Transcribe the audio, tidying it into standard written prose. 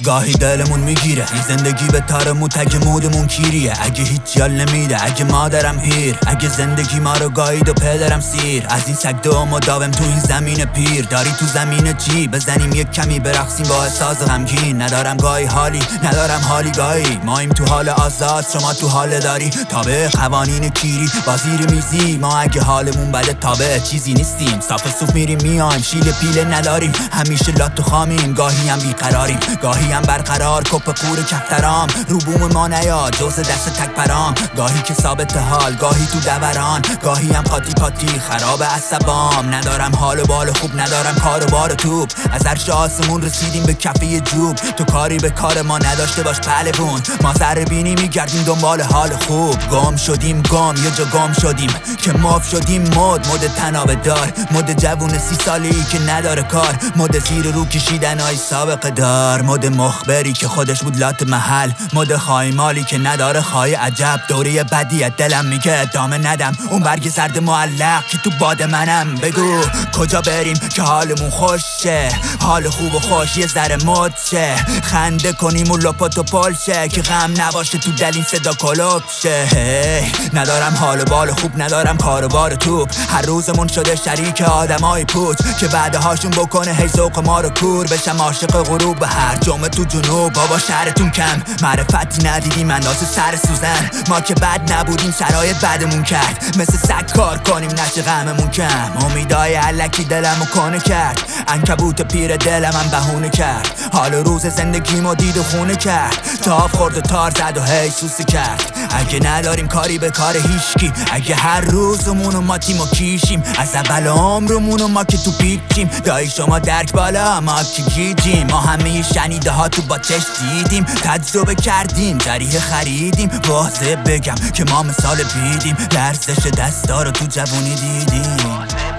گاهی دلمون میگیره این زندگی به تارمون تگ مودمون کیریه. اگه هیچ یال نمیده، اگه مادرم هیر، اگه زندگی ما رو گاهید و پدرم سیر، از این سگ دو مداوم تو این زمین پیر. داری تو زمین چی؟ بزنیم یک کمی برقصیم با احساس غمگین. ندارم گاهی حالی، ندارم حالی گاهی. مایم تو حال آزاد، شما تو حال داری. تابع قوانین کیری با زیر میزی. ما اگه حالمون بده تابع چیزی نیستیم. صاف صوف میریم میایم، شیل پیله نداریم. همیشه لات و خامیم، گاهی هم بیقراریم، گاهی هم برقرار. کپ قور کفترام رو بوم ما نیاد جوز دست تک پرام. گاهی که ثابت حال، گاهی تو دوران، گاهی هم قاطی قاطی خراب عصبام. ندارم حال و بال خوب، ندارم کار و بار توپ. از عرش آسمون رسیدیم به کفه جوب. تو کاری به کار ما نداشته باش پهلوون. ما ذره بینی میگردیم دنبال حال خوب. گم شدیم یه جا گم شدیم که ماف شدیم. مد تنابه دار، مد جوون 30 سالی که نداره کار. مد زیر رو کشیدن های سابقه دار. مد مخبری که خودش بود لات محل. مد خایمالی که نداره خای عجب. دوره بدیت دلم میگه ادامه ندم. اون برگ زرد معلق که تو باد منم. بگو کجا بریم که حالمون خوشه، حال خوب و خوش یه ذره مد شه. خنده کنیم و لپات و پل شه که غم نباشه تو دل این صدا کلوب شه. ندارم حال و بال خوب، ندارم کار و بار توپ. هر روزمون شده شریک آدمای پوچ که بعدهاشون بکنه هی ذوق ما رو کور. بشم عاشق غروب به هر جمعه تو جنوب. بابا شهرتون کم معرفتی ندیدیم اندازه سر سوزن. ما که بد نبودیم شرایط بعدمون کرد. مثل سگ کار کنیم نشه غممون کم. امیدای علکی دلمو کنه کرد. عنکبوت پیر دلم بهونه کرد. حال روز زندگیمو دید و خونه کرد. تاب خورد و تار زد و هی سوسی کرد. اگه نداریم کاری به کار هیچکی، اگه هر روزمونو ما تیمو کیشیم. از اول عمرمونو ما که تو پیچیم. دایی شما درک بالا ما که گیجیم. ما همه شنیده ها تو با چشم دیدیم. تجربه کردیم، جریه خریدیم. واضح بگم که ما مثال بیدیم. لرزش دستا رو تو جوونی دیدیم.